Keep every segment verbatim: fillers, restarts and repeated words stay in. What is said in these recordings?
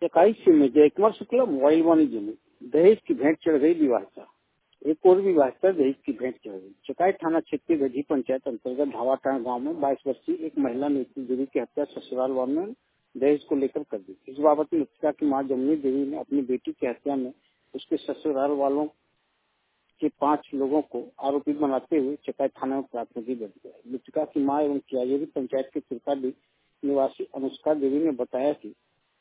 चकाई से में जयकुमार शुक्ला मोबाइल वाणिज्य में दहेज की भेंट चढ़ गई विवाहिता। एक और विवाहिता दहेज की भेंट चढ़ गई। चकाई थाना क्षेत्र के गढ़ी पंचायत अंतर्गत धावाटाण गांव में बाईस वर्षीय एक महिला नेत्री देवी की हत्या ससुराल वालों ने दहेज को लेकर कर दी। इस बाबत में मृतका की मां जमुनी देवी ने अपनी बेटी की हत्या में उसके ससुराल वालों के पांच लोगों को आरोपी बनाते हुए चकाई थाना में प्राथमिकी दर्ज कराई। मृतका की मां एवं कियाजेरी पंचायत के तिरकाडी निवासी अनुष्का देवी ने बताया कि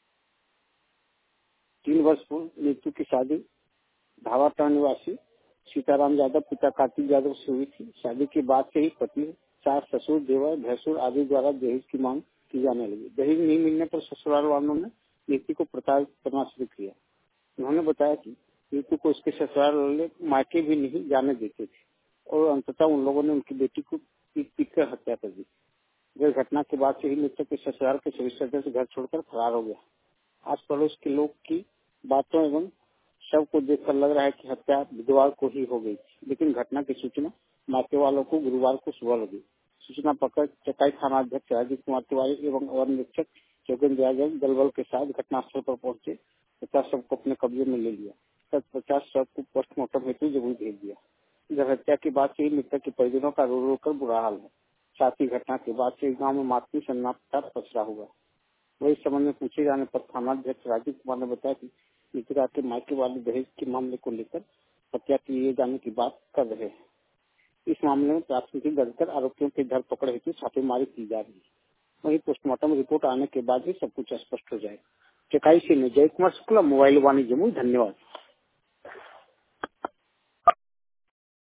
तीन वर्ष पूर्व नीतू की शादी धावाटाण निवासी सीताराम यादव पिता कार्तिक यादव से हुई थी। शादी के बाद से ही पति, सास, ससुर, देवर, भैंसुर आदि द्वारा दहेज की मांग की जाने लगी। दहेज नहीं मिलने पर ससुराल वालों ने नीतू को प्रताड़ित करना शुरू किया। उन्होंने बताया कि नीतू को उसके ससुराल वाले मायके भी नहीं जाने देते थे और अंततः उन लोगों ने उनकी बेटी को पीट पीट कर हत्या कर दी। इस घटना के बाद से ही मृतक के ससुराल के सभी सदस्य घर छोड़कर फरार हो गया। आस पड़ोस के लोग की बातों एवं शव को देखकर लग रहा है कि हत्या बुधवार को ही हो गई थी, लेकिन घटना की सूचना मायके वालों को गुरुवार को सुबह लगी। सूचना पकड़ चकाई थाना अध्यक्ष राजीव कुमार तिवारी एवं अवर निरीक्षक जोगेंद्र यादव दलबल के साथ घटनास्थल पर पहुंचे। पचास शव को अपने कब्जे में ले लिया। पचास शव को पोस्टमार्टम हेतु जमुई भेज दिया। इधर हत्या के बाद से ही मृतक के परिजनों का रो रो कर बुरा हाल है। साथ ही घटना के बाद से गाँव में मातमी सन्नाटा पसरा हुआ। वही संबंध में पूछे जाने पर थानाध्यक्ष राजीव कुमार ने बताया कि मृतका के मायके वाले दहेज के मामले को लेकर हत्या किए जाने की बात कर रहे हैं। इस मामले में प्राथमिकी दर्ज कर आरोपियों की धरपकड़ हेतु छापेमारी की जा रही है। वहीं पोस्टमार्टम रिपोर्ट आने के बाद ही सब कुछ स्पष्ट हो जाएगा। चकाई से मैं जयकुमार शुक्ला मोबाइल वाणिज्य में। धन्यवाद।